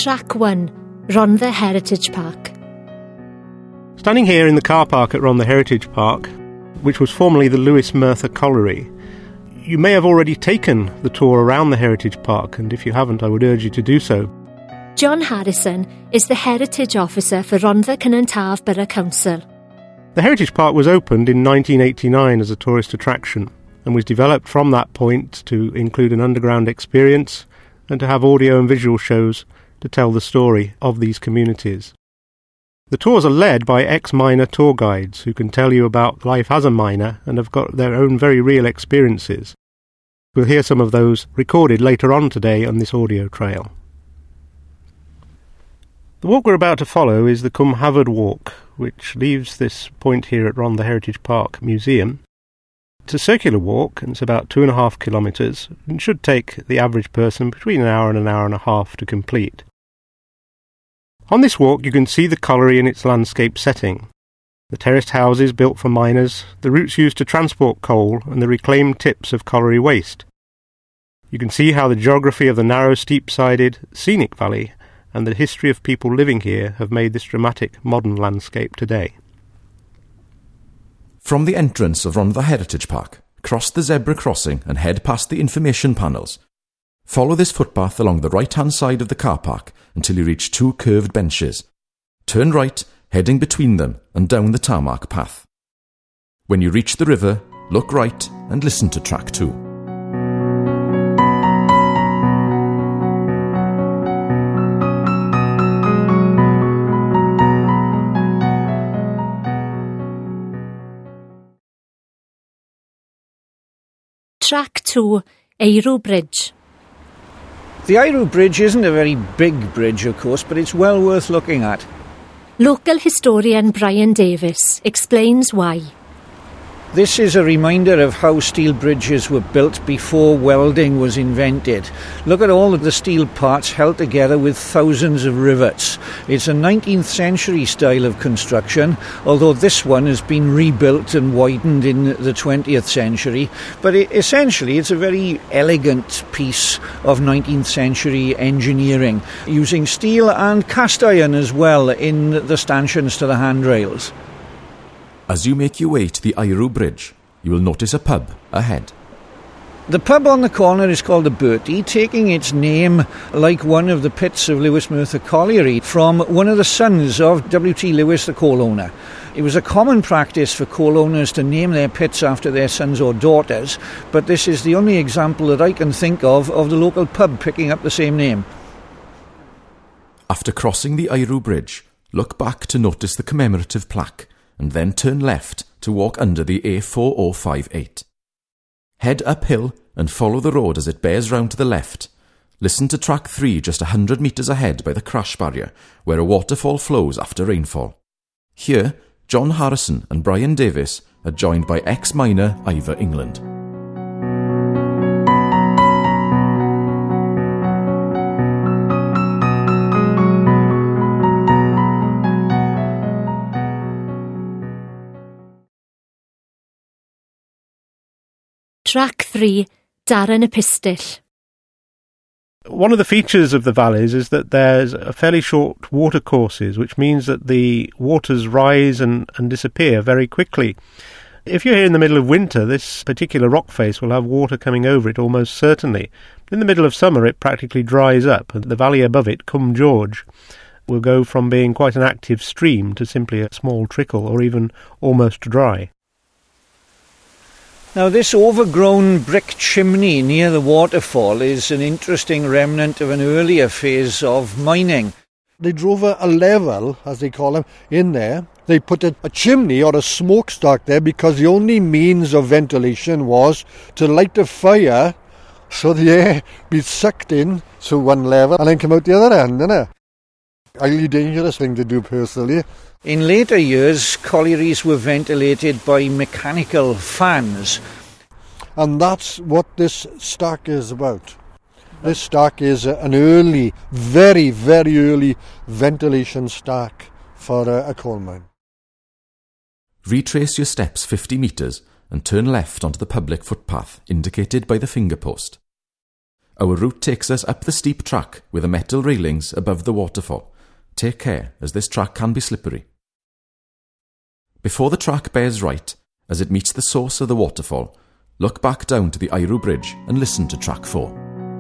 Track 1, Rhondda Heritage Park. Standing here in the car park at Rhondda Heritage Park, which was formerly the Lewis Merthyr Colliery, you may have already taken the tour around the Heritage Park, and if you haven't, I would urge you to do so. John Harrison is the Heritage Officer for Rhondda Cynon Taf Borough Council. The Heritage Park was opened in 1989 as a tourist attraction and was developed from that point to include an underground experience and to have audio and visual shows to tell the story of these communities. The tours are led by ex-miner tour guides who can tell you about life as a miner and have got their own very real experiences. We'll hear some of those recorded later on today on this audio trail. The walk we're about to follow is the Cwm Hafod Walk, which leaves this point here at Rhondda Heritage Park Museum. It's a circular walk, and it's about 2.5 kilometres, and should take the average person between an hour and a half to complete. On this walk you can see the colliery in its landscape setting. The terraced houses built for miners, the routes used to transport coal and the reclaimed tips of colliery waste. You can see how the geography of the narrow, steep-sided, scenic valley and the history of people living here have made this dramatic modern landscape today. From the entrance of Rhondda Heritage Park, cross the zebra crossing and head past the information panels. Follow this footpath along the right-hand side of the car park until you reach 2 curved benches. Turn right, heading between them and down the tarmac path. When you reach the river, look right and listen to track 2. Track 2, Eirw Bridge. The Eirw Bridge isn't a very big bridge, of course, but it's well worth looking at. Local historian Brian Davis explains why. This is a reminder of how steel bridges were built before welding was invented. Look at all of the steel parts held together with thousands of rivets. It's a 19th century style of construction, although this one has been rebuilt and widened in the 20th century. But essentially it's a very elegant piece of 19th century engineering, using steel and cast iron as well in the stanchions to the handrails. As you make your way to the Eirw Bridge, you will notice a pub ahead. The pub on the corner is called the Bertie, taking its name, like one of the pits of Lewis Merthyr Colliery, from one of the sons of W.T. Lewis, the coal owner. It was a common practice for coal owners to name their pits after their sons or daughters, but this is the only example that I can think of the local pub picking up the same name. After crossing the Eirw Bridge, look back to notice the commemorative plaque, and then turn left to walk under the A4058. Head uphill and follow the road as it bears round to the left. Listen to track 3 just 100 metres ahead by the crash barrier, where a waterfall flows after rainfall. Here, John Harrison and Brian Davis are joined by ex-miner Ivor England. Track 3, Darren y Pistyll. One of the features of the valleys is that there's a fairly short water courses, which means that the waters rise and disappear very quickly. If you're here in the middle of winter, this particular rock face will have water coming over it almost certainly. In the middle of summer, it practically dries up, and the valley above it, Cwm George, will go from being quite an active stream to simply a small trickle or even almost dry. Now, this overgrown brick chimney near the waterfall is an interesting remnant of an earlier phase of mining. They drove a level, as they call them, in there. They put a chimney or a smokestack there because the only means of ventilation was to light a fire so the air be sucked in to one level and then come out the other end, innit? Highly dangerous thing to do personally. In later years, collieries were ventilated by mechanical fans. And that's what this stack is about. This stack is an early, very, very early ventilation stack for a coal mine. Retrace your steps 50 metres and turn left onto the public footpath indicated by the finger post. Our route takes us up the steep track with the metal railings above the waterfall. Take care, as this track can be slippery. Before the track bears right, as it meets the source of the waterfall, look back down to the Iroo Bridge and listen to track 4.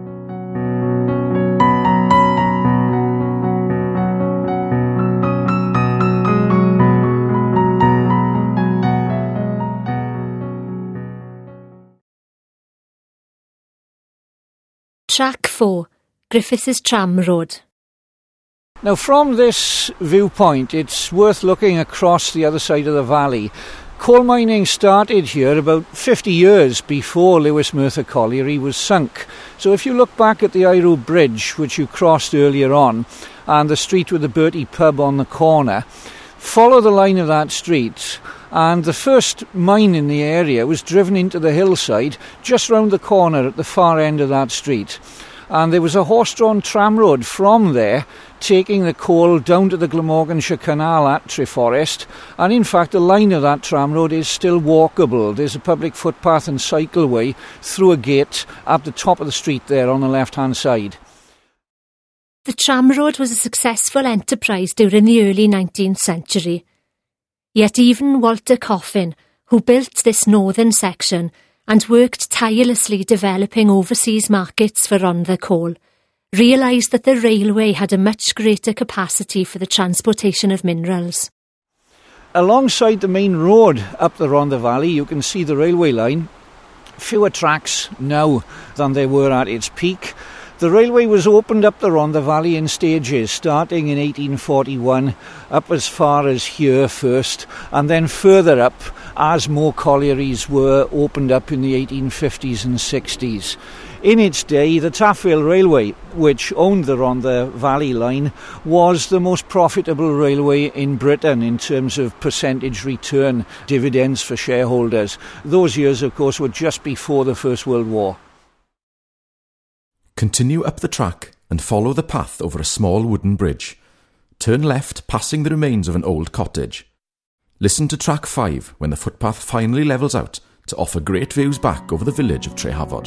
Track 4, Griffiths Tram Road. Now, from this viewpoint, it's worth looking across the other side of the valley. Coal mining started here about 50 years before Lewis Merthyr Colliery was sunk. So if you look back at the Iroo Bridge, which you crossed earlier on, and the street with the Bertie pub on the corner, follow the line of that street, and the first mine in the area was driven into the hillside just round the corner at the far end of that street. And there was a horse-drawn tram road from there taking the coal down to the Glamorganshire Canal at Treforest, and in fact the line of that tram road is still walkable. There's a public footpath and cycleway through a gate at the top of the street there on the left-hand side. The tram road was a successful enterprise during the early 19th century. Yet even Walter Coffin, who built this northern section and worked tirelessly developing overseas markets for Rhondda coal, realised that the railway had a much greater capacity for the transportation of minerals. Alongside the main road up the Rhondda Valley, you can see the railway line. Fewer tracks now than there were at its peak. The railway was opened up the Rhondda Valley in stages, starting in 1841, up as far as here first, and then further up as more collieries were opened up in the 1850s and 60s. In its day, the Taffrail Railway, which owned the Rhondda Valley line, was the most profitable railway in Britain in terms of percentage return, dividends for shareholders. Those years, of course, were just before the First World War. Continue up the track and follow the path over a small wooden bridge. Turn left, passing the remains of an old cottage. Listen to track 5 when the footpath finally levels out to offer great views back over the village of Trehavod.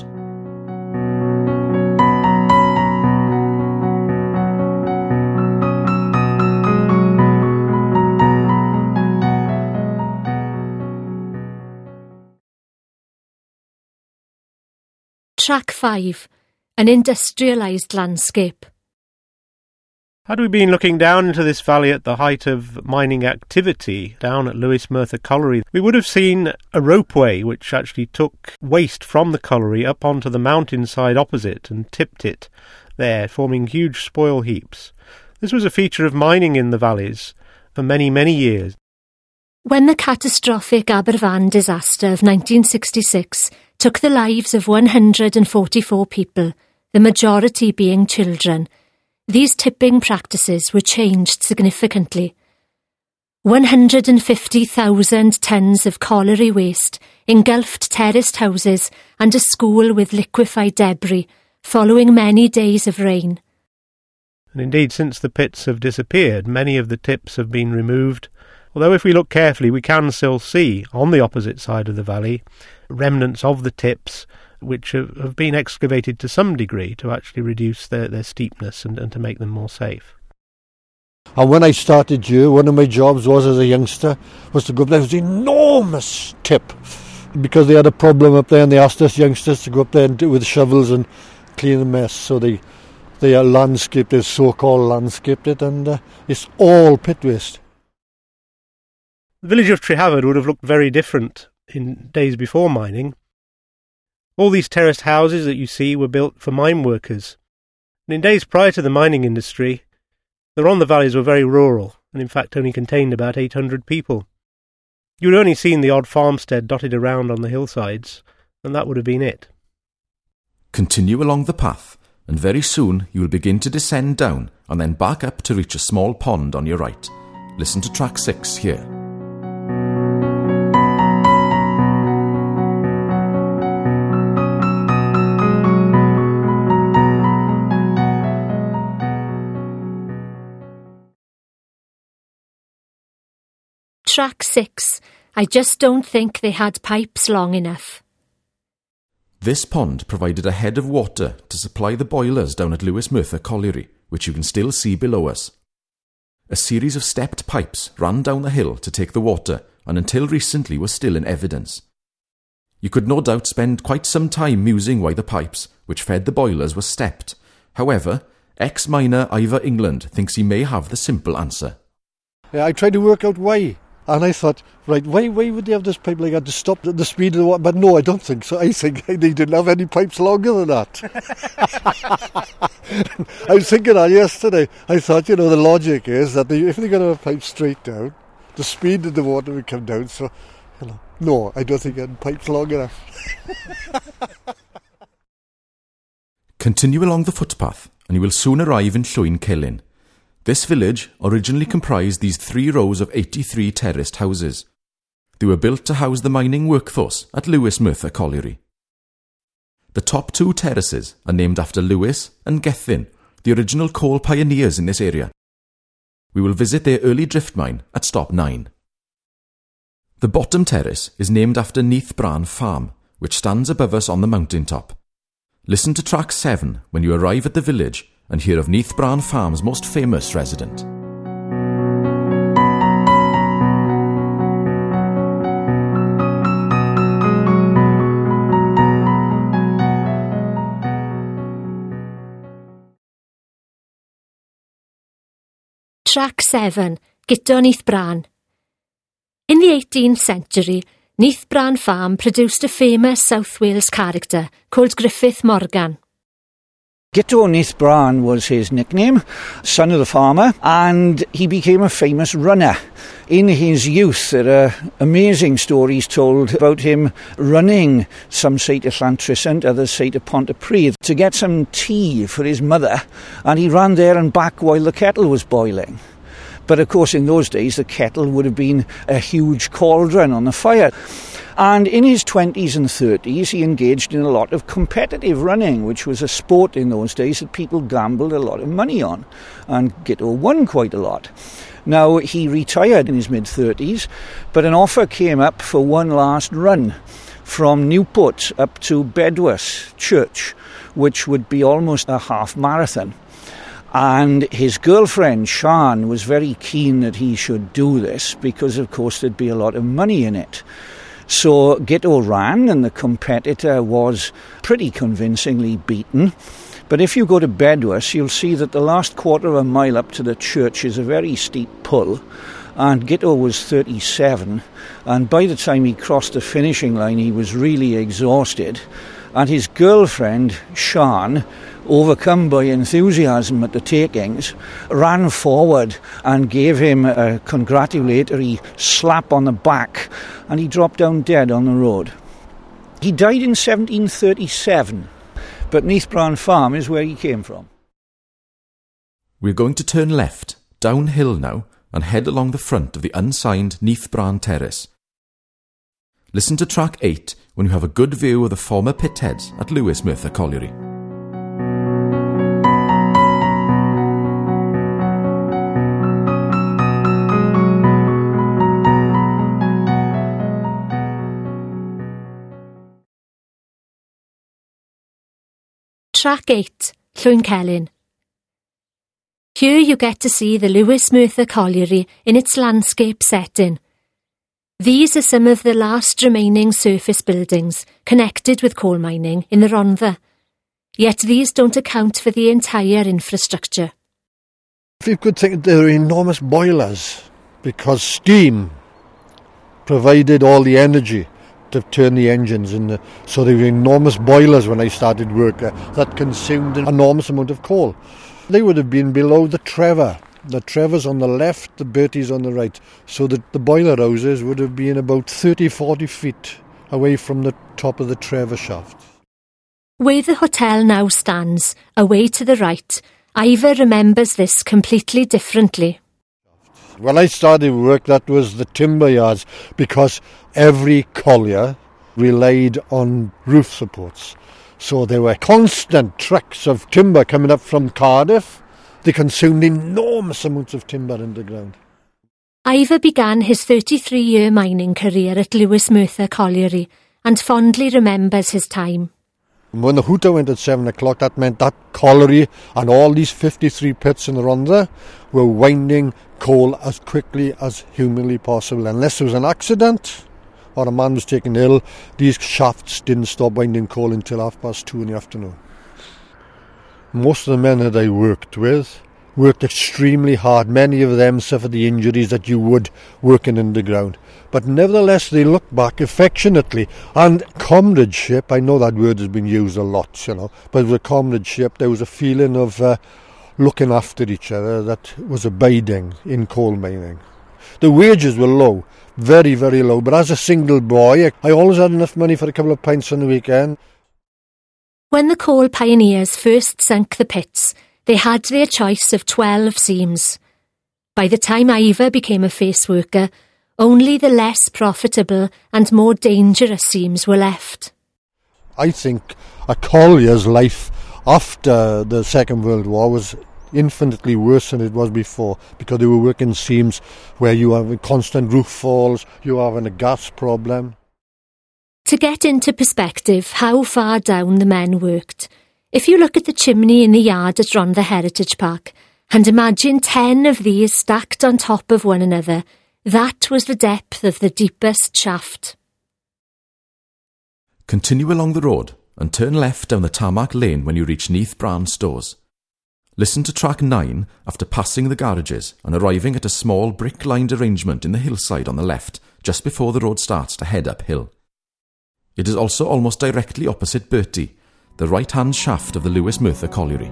Track 5, an industrialised landscape. Had we been looking down into this valley at the height of mining activity down at Lewis Merthyr Colliery, we would have seen a ropeway which actually took waste from the colliery up onto the mountainside opposite and tipped it there, forming huge spoil heaps. This was a feature of mining in the valleys for many, many years. When the catastrophic Aberfan disaster of 1966 took the lives of 144 people, the majority being children, these tipping practices were changed significantly. 150,000 tonnes of colliery waste engulfed terraced houses and a school with liquefied debris, following many days of rain. And indeed, since the pits have disappeared, many of the tips have been removed, although if we look carefully we can still see, on the opposite side of the valley, remnants of the tips which have been excavated to some degree to actually reduce their steepness and to make them more safe. And when I started here, one of my jobs was as a youngster was to go up there. It was an enormous tip because they had a problem up there, and they asked us youngsters to go up there and do it with shovels and clean the mess. So they landscaped it, so-called landscaped it, and it's all pit waste. The village of Trehavod would have looked very different in days before mining. All these terraced houses that you see were built for mine workers. And in days prior to the mining industry, the Rhondda valleys were very rural, and in fact only contained about 800 people. You had only seen the odd farmstead dotted around on the hillsides, and that would have been it. Continue along the path, and very soon you will begin to descend down and then back up to reach a small pond on your right. Listen to track 6 here. Track 6, I just don't think they had pipes long enough. This pond provided a head of water to supply the boilers down at Lewis Merthyr Colliery, which you can still see below us. A series of stepped pipes ran down the hill to take the water, and until recently was still in evidence. You could no doubt spend quite some time musing why the pipes, which fed the boilers, were stepped. However, ex-miner Ivor England thinks he may have the simple answer. Yeah, I tried to work out why. And I thought, right, why would they have this pipe like that to stop the speed of the water? But no, I don't think so. I think they didn't have any pipes longer than that. I was thinking that yesterday. I thought, the logic is that if they're going to have pipes straight down, the speed of the water would come down. So, no, I don't think they had pipes long enough. Continue along the footpath and you will soon arrive in Llwyn Celyn. This village originally comprised these 3 rows of 83 terraced houses. They were built to house the mining workforce at Lewis Merthyr Colliery. The top 2 terraces are named after Lewis and Gethin, the original coal pioneers in this area. We will visit their early drift mine at stop 9. The bottom terrace is named after Neath Bran Farm, which stands above us on the mountaintop. Listen to track 7 when you arrive at the village and hear of Neath Bran Farm's most famous resident. Track 7, Guto Neath Bran. In the 18th century, Neath Bran Farm produced a famous South Wales character called Griffith Morgan. Guto Neath Bran was his nickname, son of the farmer, and he became a famous runner. In his youth, there are amazing stories told about him running, some say to Llantrisant, others say to Pontypridd, to get some tea for his mother, and he ran there and back while the kettle was boiling. But of course in those days the kettle would have been a huge cauldron on the fire. And in his 20s and 30s he engaged in a lot of competitive running, which was a sport in those days that people gambled a lot of money on. And Guto won quite a lot. Now he retired in his mid-30s, but an offer came up for one last run from Newport up to Bedwas Church, which would be almost a half marathon. And his girlfriend, Sian, was very keen that he should do this because, of course, there'd be a lot of money in it. So Guto ran, and the competitor was pretty convincingly beaten. But if you go to Bedwas, you'll see that the last quarter of a mile up to the church is a very steep pull. And Guto was 37, and by the time he crossed the finishing line, he was really exhausted. And his girlfriend, Sian, overcome by enthusiasm at the takings, ran forward and gave him a congratulatory slap on the back, and he dropped down dead on the road. He died in 1737, but Neath Bran Farm is where he came from. We're going to turn left, downhill now, and head along the front of the unsigned Neath Bran Terrace. Listen to track 8 when you have a good view of the former pitheads at Lewis Merthyr Colliery. Track 8, Llwyn Celyn. Here you get to see the Lewis Merthyr Colliery in its landscape setting. These are some of the last remaining surface buildings connected with coal mining in the Rhondda. Yet these don't account for the entire infrastructure. If you could think, there are enormous boilers because steam provided all the energy to turn the engines, so there were enormous boilers when I started work that consumed an enormous amount of coal. They would have been below the Trevor. The Trevor's on the left, the Bertie's on the right, so that the boiler houses would have been about 30-40 feet away from the top of the Trevor shaft. Where the hotel now stands, away to the right, Ivor remembers this completely differently. When I started work, that was the timber yards, because every collier relied on roof supports. So there were constant trucks of timber coming up from Cardiff. They consumed enormous amounts of timber underground. Ivor began his 33-year mining career at Lewis Merthyr Colliery and fondly remembers his time. When the hooter went at 7 o'clock, that meant that colliery and all these 53 pits in the Rhondda were winding coal as quickly as humanly possible. Unless there was an accident or a man was taken ill, these shafts didn't stop winding coal until 2:30 in the afternoon. Most of the men that I worked with worked extremely hard. Many of them suffered the injuries that you would working underground. But nevertheless, they look back affectionately. And comradeship, I know that word has been used a lot, but with comradeship, there was a feeling of looking after each other that was abiding in coal mining. The wages were low, very, very low. But as a single boy, I always had enough money for a couple of pints on the weekend. When the coal pioneers first sunk the pits, they had their choice of 12 seams. By the time Ivor became a face worker, only the less profitable and more dangerous seams were left. I think a collier's life after the Second World War was infinitely worse than it was before, because they were working seams where you have constant roof falls, you are having a gas problem. To get into perspective how far down the men worked, if you look at the chimney in the yard at Rhondda Heritage Park and imagine 10 of these stacked on top of one another, that was the depth of the deepest shaft. Continue along the road and turn left down the tarmac lane when you reach Neath Bran Stores. Listen to track 9 after passing the garages and arriving at a small brick-lined arrangement in the hillside on the left, just before the road starts to head uphill. It is also almost directly opposite Bertie, the right-hand shaft of the Lewis Merthyr Colliery.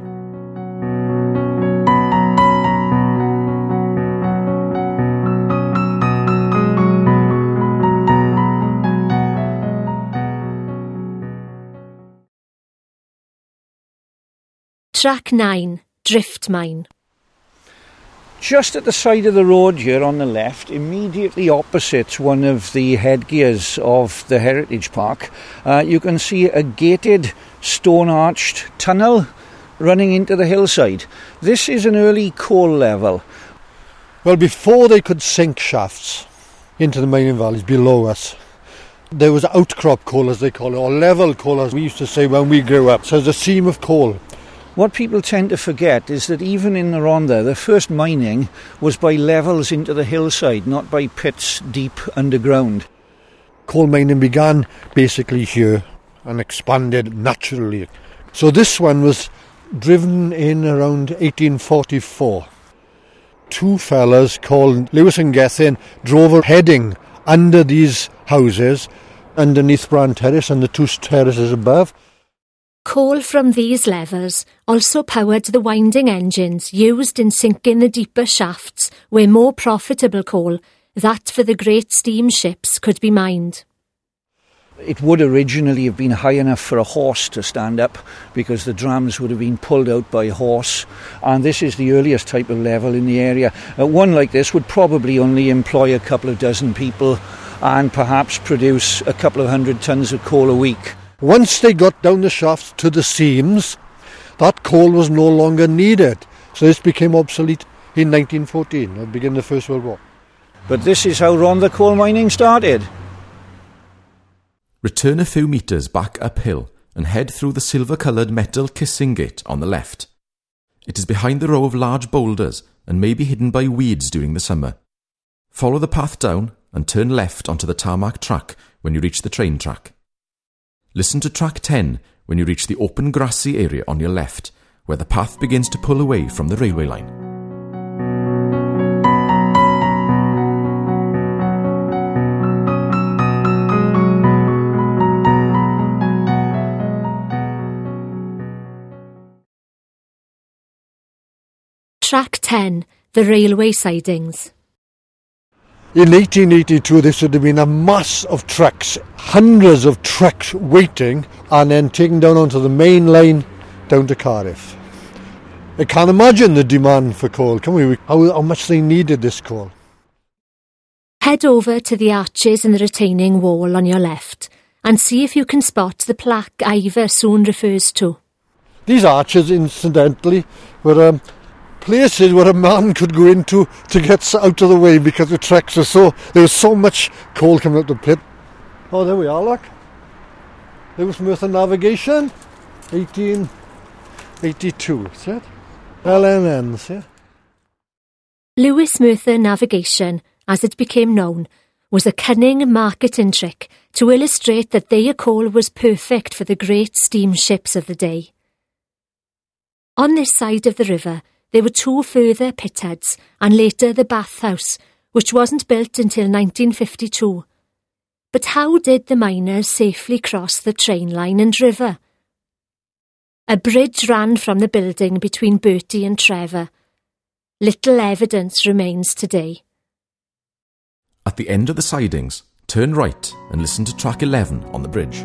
Track 9, Drift Mine. Just at the side of the road here on the left, immediately opposite one of the headgears of the Heritage Park, you can see a gated, stone-arched tunnel running into the hillside. This is an early coal level. Well, before they could sink shafts into the mining valleys below us, there was outcrop coal, as they call it, or level coal, as we used to say when we grew up. So there's a seam of coal. What people tend to forget is that even in the Rhondda, the first mining was by levels into the hillside, not by pits deep underground. Coal mining began basically here and expanded naturally. So this one was driven in around 1844. Two fellas called Lewis and Gethin drove a heading under these houses, underneath Bran Terrace and the two terraces above. Coal from these levels also powered the winding engines used in sinking the deeper shafts where more profitable coal, that for the great steamships, could be mined. It would originally have been high enough for a horse to stand up because the drams would have been pulled out by horse, and this is the earliest type of level in the area. One like this would probably only employ a couple of dozen people and perhaps produce a couple of 100 tonnes of coal a week. Once they got down the shafts to the seams, that coal was no longer needed. So this became obsolete in 1914, at the beginning of the First World War. But this is how Rhondda coal mining started. Return a few metres back uphill and head through the silver-coloured metal kissing gate on the left. It is behind the row of large boulders and may be hidden by weeds during the summer. Follow the path down and turn left onto the tarmac track when you reach the train track. Listen to track 10 when you reach the open grassy area on your left, where the path begins to pull away from the railway line. Track 10, the railway sidings. In 1882, this would have been a mass of trucks, hundreds of trucks waiting, and then taken down onto the main line down to Cardiff. I can't imagine the demand for coal, can we? How much they needed this coal. Head over to the arches in the retaining wall on your left and see if you can spot the plaque Ivor soon refers to. These arches, incidentally, were places where a man could go into to get out of the way because the tracks were there was so much coal coming out the pit. Oh, there we are, look. Lewis Merthyr Navigation. 1882, is it? LNNs, yeah. Lewis Merthyr navigation, as it became known, was a cunning marketing trick to illustrate that their coal was perfect for the great steamships of the day. On this side of the river, there were 2 further pitheads and later the bathhouse, which wasn't built until 1952. But how did the miners safely cross the train line and river? A bridge ran from the building between Bertie and Trevor. Little evidence remains today. At the end of the sidings, turn right and listen to track 11 on the bridge.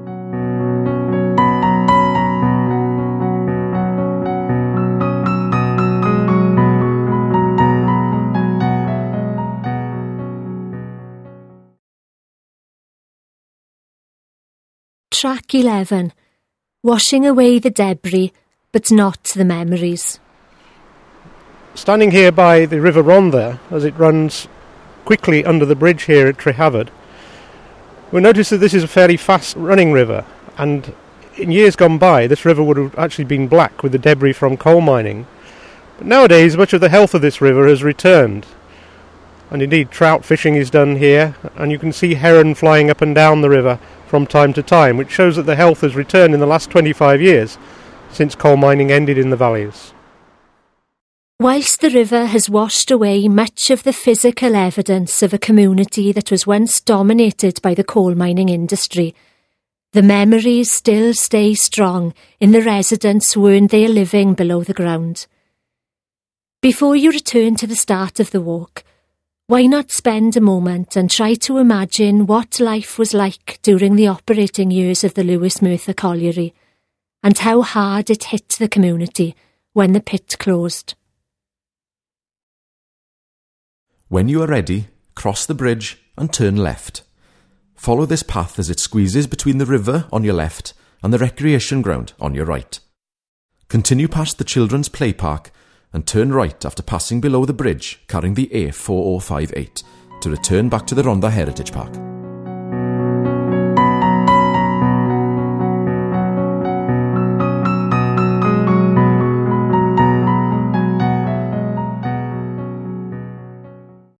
Track 11. Washing away the debris, but not the memories. Standing here by the River Rhondda, as it runs quickly under the bridge here at Trehavard, we'll notice that this is a fairly fast-running river, and in years gone by, this river would have actually been black with the debris from coal mining. But nowadays, much of the health of this river has returned, and indeed trout fishing is done here, and you can see heron flying up and down the river from time to time, which shows that the health has returned in the last 25 years since coal mining ended in the valleys. Whilst the river has washed away much of the physical evidence of a community that was once dominated by the coal mining industry, the memories still stay strong in the residents who earned their living below the ground. Before you return to the start of the walk, why not spend a moment and try to imagine what life was like during the operating years of the Lewis Merthyr Colliery, and how hard it hit the community when the pit closed. When you are ready, cross the bridge and turn left. Follow this path as it squeezes between the river on your left and the recreation ground on your right. Continue past the children's play park and turn right after passing below the bridge carrying the A4058 to return back to the Rhondda Heritage Park.